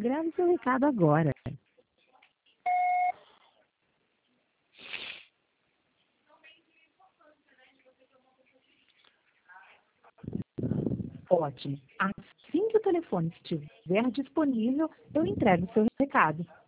Grave seu recado agora. Ótimo. Assim que o telefone estiver disponível, eu entrego o seu recado.